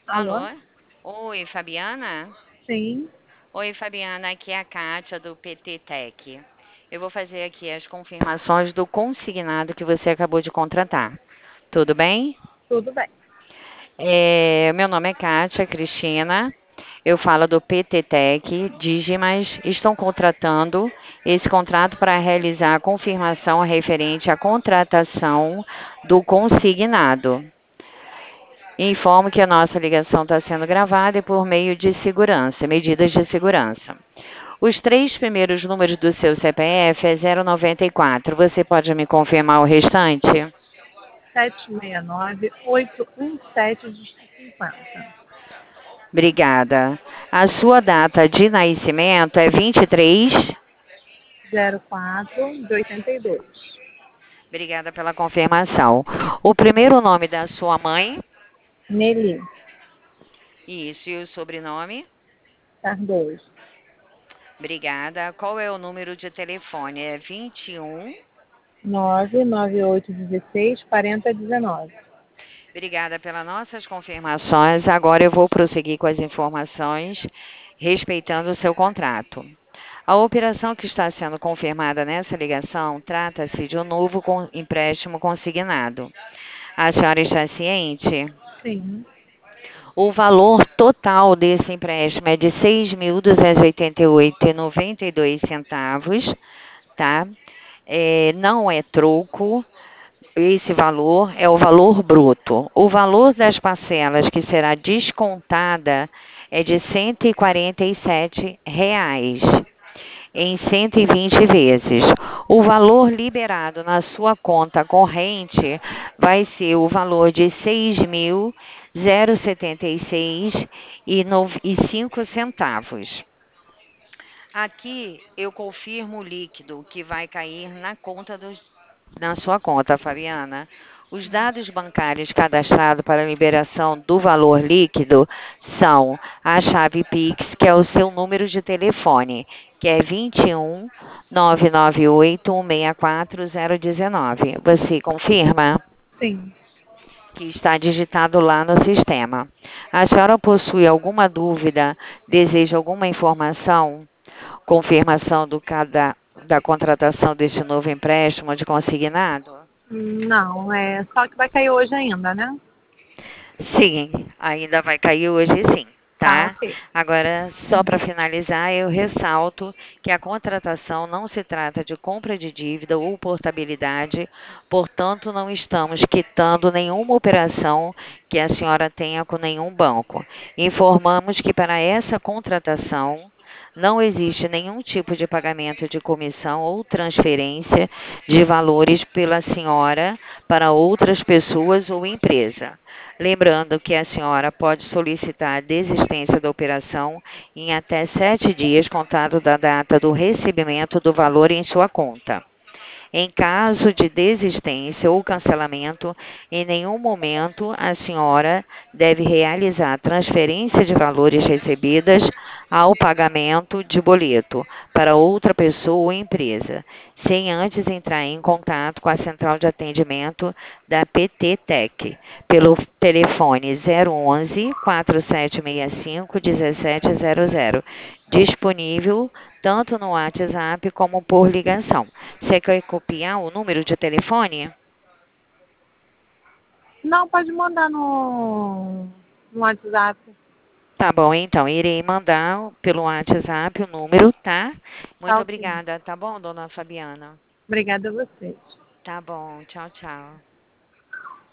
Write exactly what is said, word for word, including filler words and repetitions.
Alô? Alô? Oi, Fabiana? Sim, Oi, Fabiana, aqui é a Kátia do P T Tech. Eu vou fazer aqui as confirmações do consignado que você acabou de contratar. Tudo bem? tudo bem. É, meu nome é Kátia Cristina. Eu falo do P T Tech. Digimas estão contratando esse contrato para realizar a confirmação referente à contratação do consignado. Informo que a nossa ligação está sendo gravada e por meio de segurança, medidas de segurança. Os três primeiros números do seu C P F é zero noventa e quatro. Você pode me confirmar o restante? sete seis nove, oito um sete, cinquenta. Obrigada. A sua data de nascimento é vinte e três. zero quatro de oitenta e dois. Obrigada pela confirmação. O primeiro nome da sua mãe? Nelly Isso. E o sobrenome? Cardoso. Obrigada. Qual é o número de telefone? É vinte e um. nove nove oito um seis, quatro zero um nove. Obrigada pelas nossas confirmações. Agora eu vou prosseguir com as informações respeitando o seu contrato. A operação que está sendo confirmada nessa ligação trata-se de um novo con- empréstimo consignado. A senhora está ciente? Sim. O valor total desse empréstimo é de seis mil duzentos e oitenta e oito reais e noventa e dois centavos, tá? É, não é troco. Esse valor é o valor bruto. O valor das parcelas que será descontada é de cento e quarenta e sete reais em cento e vinte vezes. O valor liberado na sua conta corrente vai ser o valor de seis mil setenta e seis reais e cinco centavos. Aqui eu confirmo o líquido que vai cair na conta dos, na sua conta, Fabiana. Os dados bancários cadastrados para a liberação do valor líquido são a chave Pix, que é o seu número de telefone, que é vinte e um, nove nove oito, um seis quatro zero um nove. Você confirma? Sim. Que está digitado lá no sistema. A senhora possui alguma dúvida? Deseja alguma informação? Confirmação do cada, da contratação deste novo empréstimo de consignado? Não, é só que vai cair hoje ainda, né? Sim, ainda vai cair hoje sim, Tá, tá? ok. Agora, só para finalizar, eu ressalto que a contratação não se trata de compra de dívida ou portabilidade, portanto, não estamos quitando nenhuma operação que a senhora tenha com nenhum banco. Informamos que para essa contratação não existe nenhum tipo de pagamento de comissão ou transferência de valores pela senhora para outras pessoas ou empresa. Lembrando que a senhora pode solicitar a desistência da operação em até sete dias contado da data do recebimento do valor em sua conta. Em caso de desistência ou cancelamento, em nenhum momento a senhora deve realizar transferência de valores recebidas ao pagamento de boleto para outra pessoa ou empresa, sem antes entrar em contato com a central de atendimento da P T Tech pelo telefone zero onze, quatro sete seis cinco, um sete zero zero, disponível tanto no WhatsApp como por ligação. Você quer copiar o número de telefone? Não, pode mandar no, no WhatsApp. Tá bom, então, irei mandar pelo WhatsApp o número, tá? Tá, Muito ok. obrigada, tá bom, dona Fabiana? Obrigada a vocês. Tá bom, tchau, tchau.